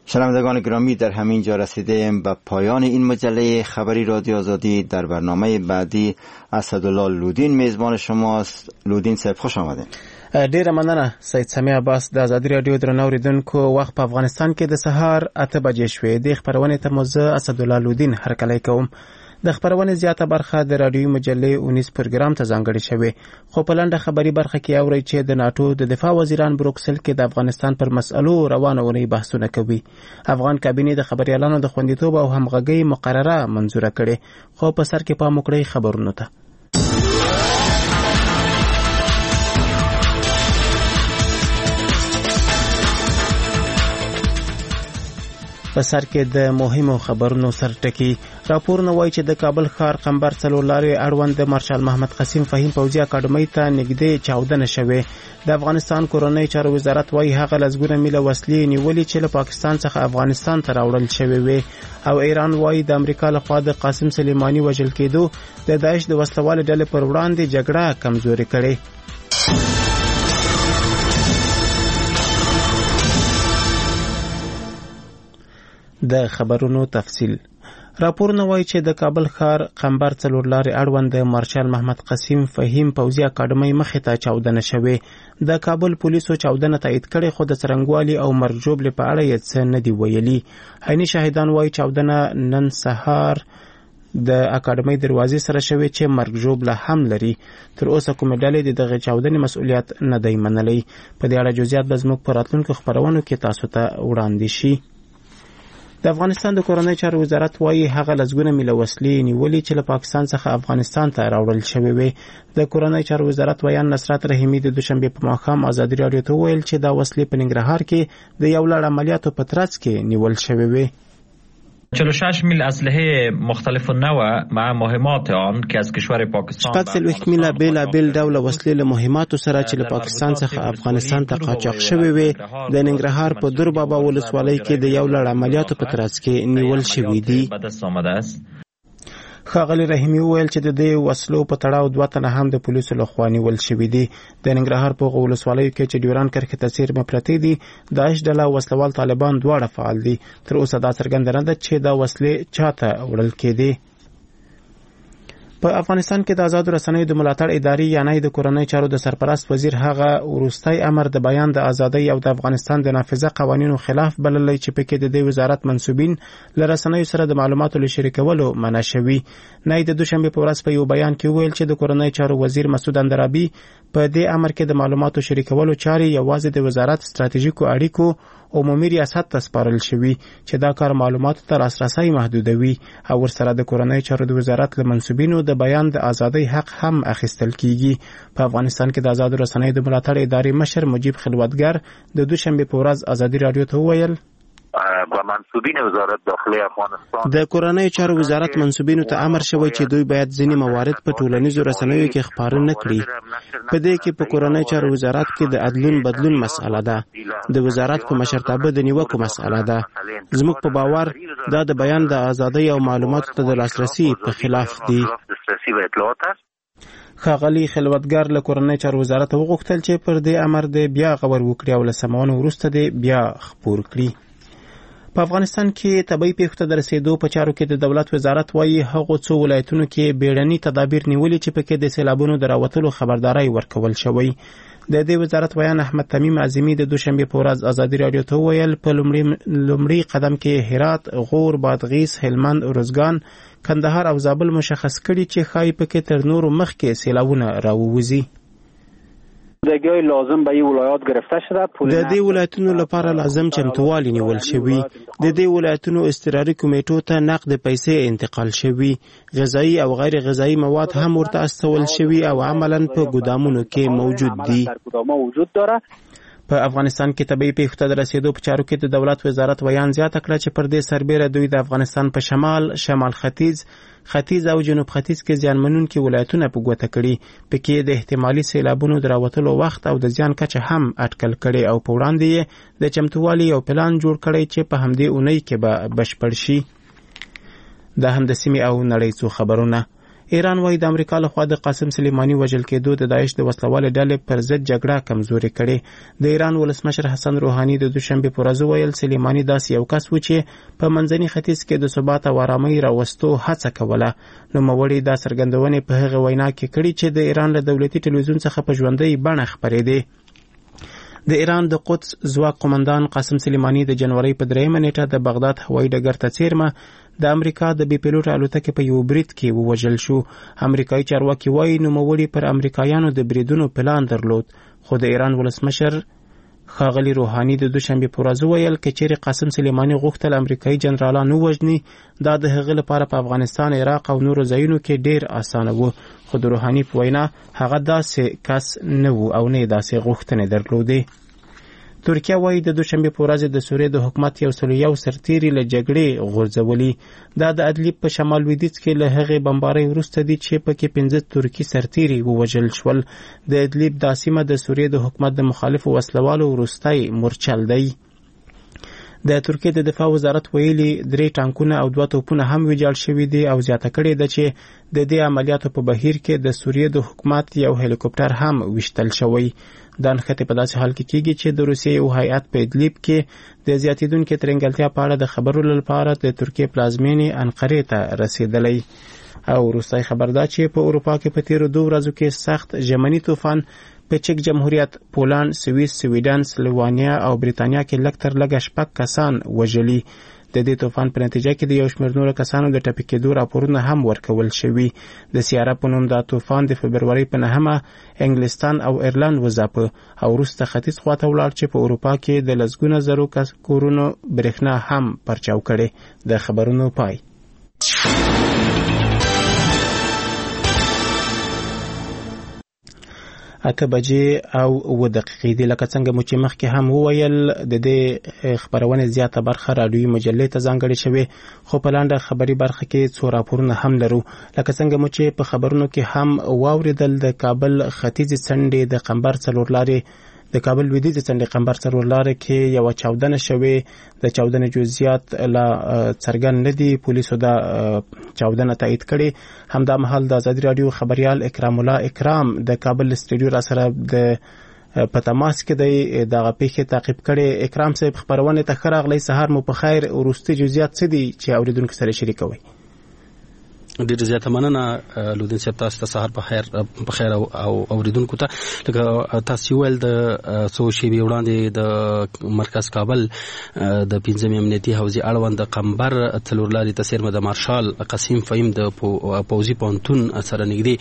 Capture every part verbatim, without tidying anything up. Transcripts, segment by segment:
شنوندگان گرامی، در همین جا رسیدیم به پایان این مجله خبری رادیو آزادی. در برنامه بعدی اسدالله لودین میزبان شماست. لودین صاحب خوش آمدین. ډیره مننه سید سمیع عباس. د آزادی رادیو درنو اوریدونکو، وخت په افغانستان کې د سهار اته بجې شوې. د خبرونې ته مو زه اسدالله لودین هرکلی کوم. د خبرونې زیاته برخه د رادیوي مجلې اونیس پروګرام ته ځانګړې شوې، خو په لنډه خبري برخه کې اورئ چې د ناتو د دفاع وزیران بروکسل کې د افغانستان پر مسئلو روانه اونۍ بحثونه کوي. افغان کابینې د خبريالانو د خوندیتوب او همغږۍ مقرره منظوره کړې، خو په سر کې پام وکړئ خبرونو ته. په سر کې د مهمو خبرونو سرټکی. راپورونه وایي چې د کابل ښار قمبر څلور لارې اړوند د مارشال محمد قسیم فهیم پوځي اکاډمۍ ته نږدې چاودنه شوې. د افغانستان کورنۍ چارو وزارت وایي هغه لسګونه میله وسلې نیولې چې له پاکستان څخه افغانستان ته راوړل شوې وې، او ایران وایي د امریکا لخوا د قاسم سلیماني وژل کېدو د داعش د وسلوالې ډلې پر وړاندې جګړه کمزورې کړې. د خبرونو تفصیل. راپورونه وایي چې د کابل ښار قمبر څلور لارې اړوند د مارشال محمد قسیم فهیم پوځي اکاډمۍ مخې ته چاودنه شوې. د کابل پولیسو چاودنه تایید کړې، خو د څرنګوالي او مرګ ژوبلې په اړه یې څه نه دي ویلي. عیني شاهدان وایي چاودنه نن سهار د اکاډمۍ دروازې سره شوې چې مرګ ژوبله هم لري. تر اوسه کومې ډلې د دغه چاودنې مسؤلیت نه دی منلی. په دې اړه جزئیات به زموږ په راتلونکو خپرونو کې تاسو ته وړاندې شي. د افغانستان د کورنۍ چارو وزارت وایي هغه لسګونه میله وسلې نیولې چې له پاکستان څخه افغانستان ته راوړل شوې وې. د کورنۍ چارو وزارت ویان نصرت رحیمي د دوشنبه په ماښام آزادي رادیو ته وویل چې دا وسلې په ننګرهار کې د یو لړ عملیاتو په ترڅ کې نیول شوې وې. چهل و شش میل اسلحه مختلف النوع مع مهمات آن که از کشور پاکستان شپږ څلوېښت میله بېلابېل ډوله وسلې له مهماتو سره چې له پاکستان څخه افغانستان ته قاچاق شوې وې د ننګرهار په دور بابا ولسوالۍ کې د یو لړ عملیاتو په ترڅ کې نیول شوې دي. ښاغلي رحیمي وویل چې د دې وسلو په تړاو دوه تنه هم د پولیسو لخوا نیول شوي دي. د ننګرهار په هغو ولسوالیو کې چې ډیوران کرښې ته څیرمه پرتې دي، داعش ډله او وسلوال طالبان دواړه فعال دي. تر اوسه دا څرګنده نه ده چې دا وسلې چاته وړل کېدې. په افغانستان کې د آزادو رسنیو د ملاتړ ادارې یعنی د کورنۍ چارو د سرپرست وزیر هغه وروستی امر د بیان د ازادۍ او د افغانستان د نافذه قوانینو خلاف بللی چې پکې د دې وزارت منسوبین له رسنیو سره د معلوماتو له شریکولو منع شوي. نه د دوشنبه په ورځ په یو بیان کې ویل چې د کورنۍ چارو وزیر مسعود اندرابي په دې امر کې د معلوماتو شریکولو چارې یوازې د وزارت ستراتیژیکو اړیکو عمومي ریاست ته سپارل شوي چې دا کار معلوماتو ته لاسرسی محدودوي، او ورسره د کورنۍ چارو د وزارت له منسوبینو د بیان د ازادۍ حق هم اخیستل کیږي. په افغانستان کې د آزادو رسنیو د ملاتړ ادارې مشر مجیب خلوتګر د دوشنبه په ورځ آزادي رادیو ته وویل و منسوبین وزارت داخله افغانستان د کورنۍ چارو وزارت منسوبینو ته امر شوی چې دوی باید ځینې موارد په ټولنیزو رسنیو کې خپاره نه کړي. په دې کې په کورنۍ چارو وزارت کې د عدلون بدلون مسأله ده، د وزارت په مشرتابه د نیوکو مسأله ده. زموږ په باور دا د بیان د ازادۍ او معلوماتو ته د لاسرسي په خلاف دي. ښاغلي خلوتګر له کورنۍ چارو وزارت وغوښتل چې پر دې امر د بیا غور وکړي او له سمونو وروسته د بیا خپور کړي. په افغانستان کې طبي پیښو ته د رسیدو په چارو کې د دولت وزارت وایي هغو څو ولایتونو کې بیړني تدابیر نیولي چې پکې د سیلابونو د راوتلو خبرداری ورکول شوی. د دې وزارت ویان احمد تمیم اعظمي د دوشنبه په ورځ آزادي رادیو ته ویل په لومړي قدم کې هرات، غور، بادغیس، هلمند، ارزګان، کندهار او زابل مشخص کړي چې ښایي پکې تر نورو مخکې سیلابونه راووځي. دګي لازم به ولایات گرفته شده. د دې ولایتونو لپاره لازم چمتووالی نیول شوی. د دې ولایتونو استراري کمیټو ته نقد پیسې انتقال شوی. غذایی او غیر غذایی مواد هم ورته استول شوی او عملاً په ګودامونو کې موجود دي. په افغانستان کې طبي پیښو ته د رسیدو په چارو کې د دولت وزارت ویان زیاته کړه چې پر دې سربېره دوی د افغانستان په شمال، شمال ختیځ، ختیځ او جنوب ختیځ کې زیانمنونکي ولایتونه په ګوته کړي. پکې د احتمالي سیلابونو د راوتلو وخت او د زیان کچه هم اټکل کړي او په وړاندې یې د چمتووالي یو پلان جوړ کړی چې په همدې اونۍ کې به بشپړ شي. دا هم د سیمې او نړۍ څو خبرونه. ایران وايي د امریکا لخوا د قاسم سلیماني وژل کېدو د داعش د وسلوالې ډلې پر ضد جګړه کمزوري کړې. د ایران ولسمشر حسن روحاني د دوشنبه په ورځ ویل سلیماني داسې یو کس و چې په منځني ختیځ کې د ثبات او آرامۍ راوستو هڅه کوله. نوموړي دا څرګندونې په هغه وینا کې کړي چې د ایران له دولتي ټلویزیون څخه په ژوندۍ بڼه خپرېدې. د ایران د قدس ځواک قومندان قاسم سلیماني د جنوري په دریمه نیټه د بغداد هوایي ډګر ته څیرمه د امریکا د بي پیلوټ الوتکې په یو برید کې ووژل شو. امریکایي چارواکي وایي نوموړي پر امریکایانو د بریدونو پلان درلود، خو د ایران ولسمشر ښاغلي روحاني د دوشنبه په ورځ ویل که چیرې قاسم سلیماني غوښتل امریکایي جنرالان ووژني دا د هغه لپاره په افغانستان، عراق او نورو ځایونو کې ډیر اسانه و، خو د روحاني په وینا هغه داسې کس نه و او نه داسې غوښتنې درلودې. ترکیه وايي د دوشنبه په ورځ د سوریې د حکومت یو سل یو سرتیري له جګړې غورځولي. دا د ادلیب په شمال لویدیځ کې له هغې بمبارۍ وروسته دي چې پکې پنځه ترکي سرتیري ووژل شول. د ادلیب دا سیمه د سوریې د حکومت د مخالفو وسلوالو وروستی مورچل دی. د ترکیې د دفاع وزارت ویلي درې ټانکونه او دوه توپونه هم ویجاړ شوي دي او زیاته کړې ده چې د دې عملیاتو په بهیر کې د سوریې د حکومت یو هلیکوپټر هم ویشتل شوی. دا نښتې په داسې حال کې کېږي چې د روسیې یو هیئت په ادلیب کې د زیاتېدونکې ترنګلتیا په اړه د خبرو لپاره د ترکیې پلازمینې انقرې ته رسېدلی. او وروستی خبر دا چې په اروپا کې په تیرو دوه ورځو کې سخت ژمني طوفان په چک جمهوریت، پولند، سویس، سویډن، سلووانیا او بریتانیا کې لږ تر لږه شپږ کسان وژلي. د دې طوفان په نتیجه کې د یو شمېر نورو کسانو د ټپي کېدو راپورونه هم ورکول شوي. د سیاره په نوم دا طوفان د فبرورۍ په نهمه انګلستان او ایرلند وځاپه او وروسته ختیځ خواته ولاړ چې په اروپا کې د لسګونه زرو کورونو برېښنا هم پرچاو کړې. د خبرونو پای. اته بجې او اوه دقیقې دي. لکه څنګه مو چې مخکې هم وویل د دې خبرونې زیاته برخه راډیوي مجلې ته ځانګړې شوې، خو په لنډه خبري برخه کې څو راپورونه هم لرو. لکه څنګه مو چې په خبرونو کې هم واوریدل د کابل ختیځې څنډې د قمبر څلورلارې د کابل لویدیځې څنډې قمبر څلورلارې کې یو چاودنه شوې. د چاودنې جزئیات لا څرګند نه دي. پولیسو دا چاودنه تایید کړې. همدا مهال د ازادي راډیو خبريال اکرام الله اکرام د کابل استډیو را سره د په تماس کې دی دغه پیښې تعقیب کړي. اکرام صاحب خبرونه ته ښه راغلی. سهار مو په خیر. وروستي جزئیات څه دي چې اوریدونکو سره شریکوي؟ ډېر زیاته مننه لودین صاحب، تاسو ته سهار په خیر په خیر او اوریدونکو ته. لکه تاسو ویل د څو شیبې وړاندې د مرکز کابل د پنځمې امنیتي حوزې اړوند د قمبر څلورلارې ته څیرمه د مارشال قاسم فهیم د پوځي پوهنتون سره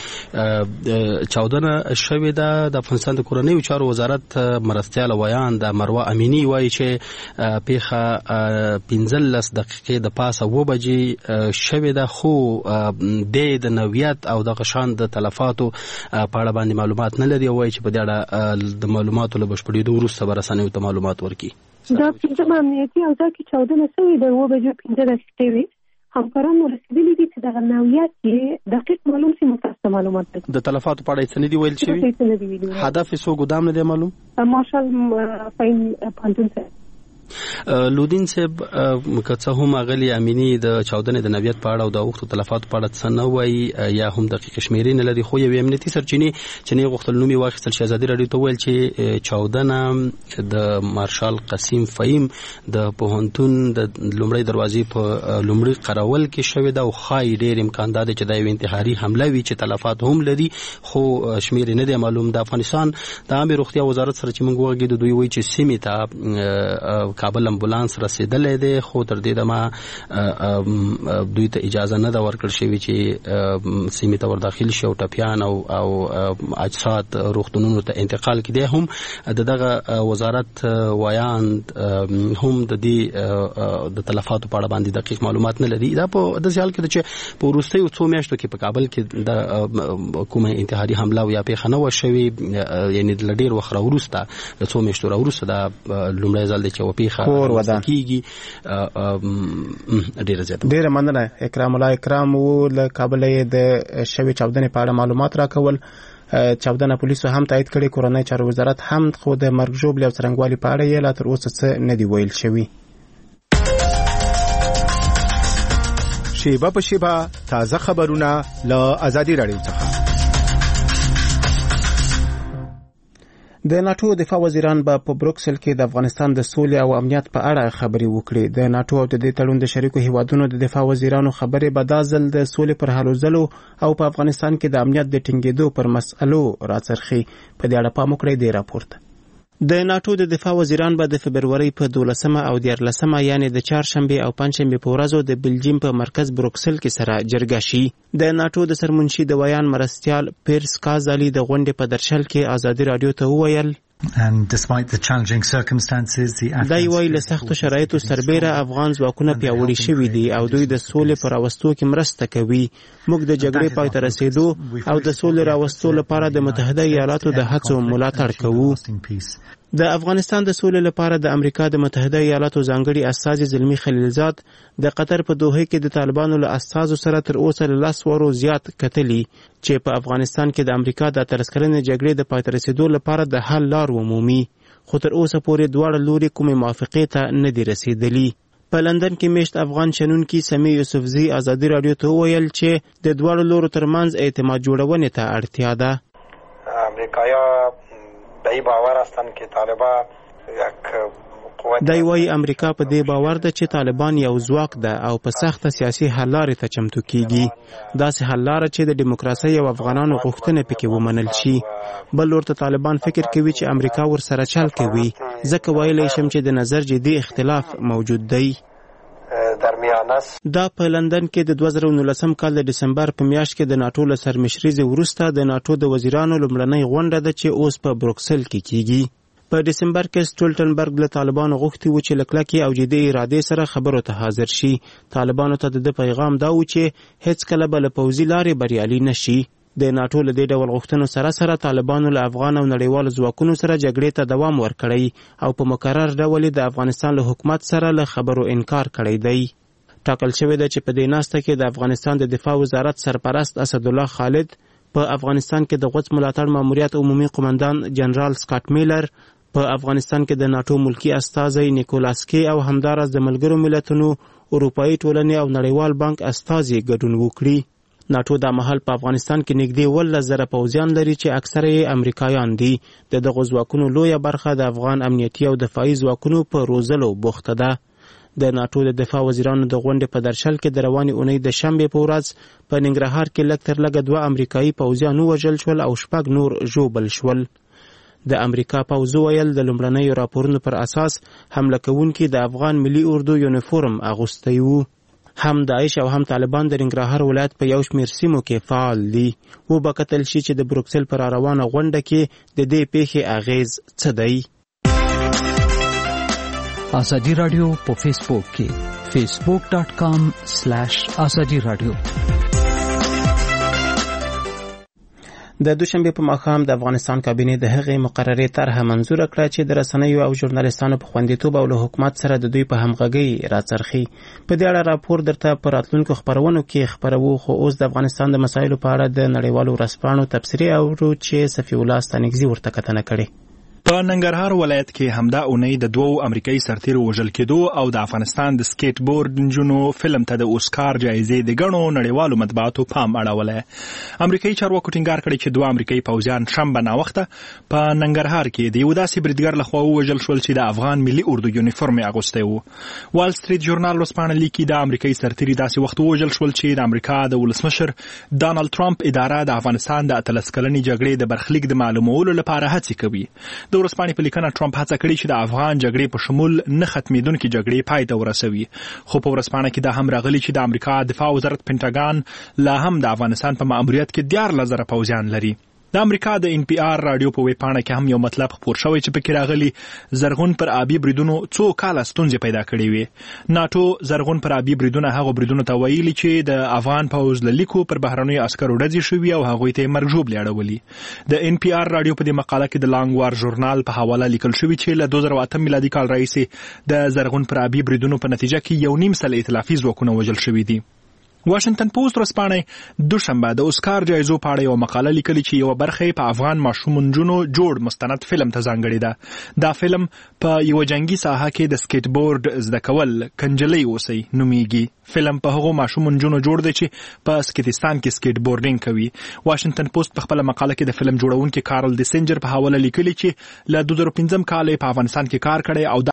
نږدې چاودنه شوې ده. د افغانستان د کورنیو چارو وزارت مرستیال ویان د مروه امینی وایي چې پیښه پنځلس دقیقې د پاسه اوه بجې شوې ده، خو د د نویت او د غشان د تلفاتو په اړه باندې معلومات نه لري. وایي چې په دې اړه د معلوماتو له بشپړېدو وروسته به رسنیو ته معلومات ورکړي. دا پنځمه امنیتي حوزه کې چاودنه شوې ده. اوه بجې پنځه دقیقې وې. همکاران رسېدلي دي چې دغه نویت یې دقیق معلوم شي. متاسفه معلومات د تلفاتو په اړه څه نه دي ویل شوي. هدف یې څو ګدام نه دی معلوم. مارشال فهیم پوهنتون سره لودین صاحب که څه هم اغلی امینی د چاودنې د نویت په اړه او د اوښتو تلفاتو په اړه څه نه وایي یا هم دقیق شمیرې نه لري، خو یو امنیتي سرچینې چې نه غوښتل نوم یې واخیستل شي ازادي راډیو ته ویل چې چاودنه د مارشال قاسم فهیم د پوهنتون د لومړۍ دروازې په لومړي قراول کې شوې ده او ښایي ډېر امکان دا دی چې دا یو انتحاري حمله وي چې تلفات هم لري، خو شمیرې نه دی معلوم. د افغانستان د عامه روغتیا وزارت سره چې موږ وغږېدو دوی وایي چې سیمې ته کابل امبولانس رسیدلې ده، خو تر دې دمه دوی ته اجازه نه ده ورکړل شوې چې سیمې ته ورداخل شي او ټپیان او او اجساد روغتونونو ته انتقال کړي. هم د دغه وزارت ویان هم د دې د تلفاتو په اړه باندې دقیق معلومات نه لري. دا په د ځل کې چې په وروستیو څو میاشتو کې په کابل کې د کومه انتحاري حمله او یا پیښه نه وشوي، یعنی د ډېر وخت وروسته د څو میاشتو وروسته د لومړی ځل چې و پیښه کور ودان کیږي. ډېر زیات ډېر مننه اکرام الله اکرام و له کابل د شوی چاودنې په اړه معلومات راکول. چاودنه پولیسو هم تایید کړي. کورنۍ چارو وزارت هم خو د مرګ ژوبلې او څرنګوالي په اړه یې لا تر اوسه څه نه دی ویل شوی. شیبه په شیبه تازه خبرونه له آزادي رادیو څخه. د ناتو دفاع وزیران به په بروکسل کې د افغانستان د سولې او امنیت په اړه خبرې وکړي. د ناتو او د دې تړون د شریکو هیوادونو د دفاع وزیرانو خبرې به دا ځل د سولې پر هلو ځلو او په افغانستان کې د امنیت د ټینګېدو پر مسئلو راڅرخي. په دې اړه پام وکړئ د راپورټ. د ناتو د دفاع وزیران به د فبرورۍ په دولسمه او دیارلسمه یعنی د چهارشنبه او پنجشنبه په ورځو د بلجیم په مرکز بروکسل کې سره جرګه شي. د ناتو د سرمنشي د ویان مرستیال پیرس کازالی د غونډې په درشل کې آزادي رادیو ته وویل دای وایي له سختو شرایطو سربیره افغان ځواکونه پیاوړي شوي دي او دوی د سولې په راوستو کې مرسته کوي. موږ د جګړې پای ته رسېدو او د سولې راوستو لپاره د متحده ایالاتو د هڅو ملاتړ کوو. د افغانستان د سولې لپاره د امریکا د متحده ایالاتو ځانګړي استازي زلمی خلیلزاد د قطر په دوحه کې د طالبانو له استازو سره تر اوسه له لس ورو زیات کتلي چې په افغانستان کې د امریکا د اتلس کلنې جګړې د پای ته رسېدو لپاره د حل لار ومومي، خو تر اوسه پورې دواړه لوري کومې موافقې ته نه دي رسېدلي. په لندن کې میشت افغان شنونکي سمی یوسفزي آزادي رادیو ته وویل چې د دواړو لورو ترمنځ اعتماد جوړونې ته اړتیا ده. امریکایا به این باور هستند که طالبان یک قوت دی وایي امریکا په دې باور ده چې طالبان یو ځواک ده او په سخته سیاسي حل لارې ته چمتو کیږي. داسې حل لاره چې د دیموکراسۍ او افغانانو غوښتنې پکې ومنل شي. بل ورته طالبان فکر کوي چې امریکا ورسره چل کوي، ځکه ویلی شم چې د نظر جدي اختلاف موجود دی. دا په لندن کې د دوه زره نولسم کال د دسمبر په میاشت کې د ناتو له سرمشریزې وروسته د ناتو د وزیرانو لومړنۍ غونډه ده چې اوس په بروکسل کې کیږي. په دسمبر کې سټولټنبرګ له طالبانو غوښتي و چې له کلکې او جدي ارادې سره خبرو ته حاضر شي. طالبانو ته د پیغام دا و چې هیڅ کله به له پوځي لارې بریالي نشي. د ناتو له دې ډول غوښتنو سره سره طالبانو له افغان او نړیوالو ځواکونو سره جګړې ته دوام ورکړی او په مکرر ډول د افغانستان له حکومت سره له خبرو انکار کړی دی. ټاکل شوی ده چې په دې ناسته کې د افغانستان د دفاع وزارت سرپرست اسدالله خالد، په افغانستان کې د غوڅ ملاتړ ماموریت عمومي قومندان جنرال سکاټ میلر، په افغانستان کې د ناتو ملکی استازی نیکولاس کی او همدارس د ملګرو ملتونو، اروپایي ټولنې او نړیوال بانک استازي ګډون وکړي. ناتو دا مهال په افغانستان کې نږدې ولس زره پوځیان لري چې اکثره یې امریکایان دي. د دغو ځواکونو لویه برخه د افغان امنیتي او دفاعي ځواکونو په روزلو بوخته ده. د ناتو د دفاع وزیرانو د غونډې په درشل کې د روانې اونۍ د شنبې په ورځ په ننګرهار کې لږ تر لږه دوه امریکایي پوځیان ووژل شول او شپږ نور ژوبل شول. د امریکا پوځ ویل د لومړنیو راپورونو پر اساس حمله کوونکي د افغان ملي اردو یونیفورم اغوستی وو. هم داعش او هم طالبان د ننګرهار ولایت په یو شمېر سیمو کې فعال دي. وبه کتل شي چې د بروکسل پر روانه غونډه کې د دې پیښې اغیز څه دی. آزادی رادیو په فیسبوک کې فیسبوک ډاٹ کام سلیش آزادی رادیو. د دوشنبه په ماښام د افغانستان کابینې د هغې مقررې طرحه منظوره کړه چې د رسنیو او ژورنالیستانو په خوندیتوب او له حکومت سره د دوی په همغږۍ راڅرخي. په دې اړه راپور درته په راتلونکو خپرونو کې خپروو، خو اوس د افغانستان د مسایلو په اړه د نړیوالو ورځپاڼو تبصرې اورو چې صفي الله ستانکزي ورته کتنه کړې. په ننګرهار ولایت کې همدا اونۍ د دوو امریکایي سرتیرو وژل کېدو او د افغانستان د سکیټ بورډ نجونو فلم ته د اوسکار جایزې د ګڼو نړیوالو مطبوعاتو پام اړولی. امریکایي چارواکو ټینګار کړی چې دوه امریکایي پوځیان شنبه ناوخته په ننګرهار کې د یو داسې بریدګر لخوا ووژل شول چې د افغان ملي اردو یونیفورم یې اغوستی و. وال سټریټ ژورنال ورځپاڼه لیکي د امریکایي سرتیري داسې وخت ووژل شول چې د امریکا د ولسمشر ډانلډ ټرمپ اداره د افغانستان د اتلس کلنې جګړې د برخلیک د معلومولو لپاره هڅې کوي. د ورځپاڼې په لیکنه ټرمپ هڅه کړې چې د افغان جګړې په شمول نه ختمېدونکې جګړې پای ته ورسوي، خو په ورځپاڼه کې دا هم راغلي چې د امریکا دفاع وزارت پینټاګان لا هم د افغانستان په ماموریت کې دیارلس زره پوځیان لري. د امریکا د ان پی آر رادیو په ویب پاڼه کې هم یو مطلب خپور شوی چې پکې راغلی زرغون پر آبي بریدونو څو کاله ستونزې پیدا کړې وي. ناتو زرغون پر آبي بریدونه هغه بریدونو ته ویلي چې د افغان پوځ له لیکو پر بهرنیو عسکرو ډزې شوي او هغوی ته یې مرګ ژوبلې اړولي. د ان پی آر رادیو په دې مقاله کې د لانګ وار ژورنال په حواله لیکل شوي چې له دوه زره اته میلادي کال راهیسې د زرغون پر آبي بریدونو په نتیجه کې یو نیم سل ائتلافي ځواکونه وژل شوي دي. واشنگټن پوسټ ورځپاڼه دوشنبه د اوسکار جایزو په اړه یو مقاله لیکلې چې یو برخه په افغان ماشوم نجونو جوړ مستند فلم ته ځانګړې ده. دا فلم په یو جنگي ساحه کې د سکیټ بورډ زده کول کنجلۍ اوسئ نومیږي. فلم په هغو ماشوم نجونو جوړ دی چې په سکیټستان کې سکیټ بورډینګ کوي. واشنگټن پوسټ په خپل مقاله کې د فلم جوړونکي کارل ډیسنجر په حواله لیکلي چې له دوه زره پنځم کال په افغانستان کې کار کړی او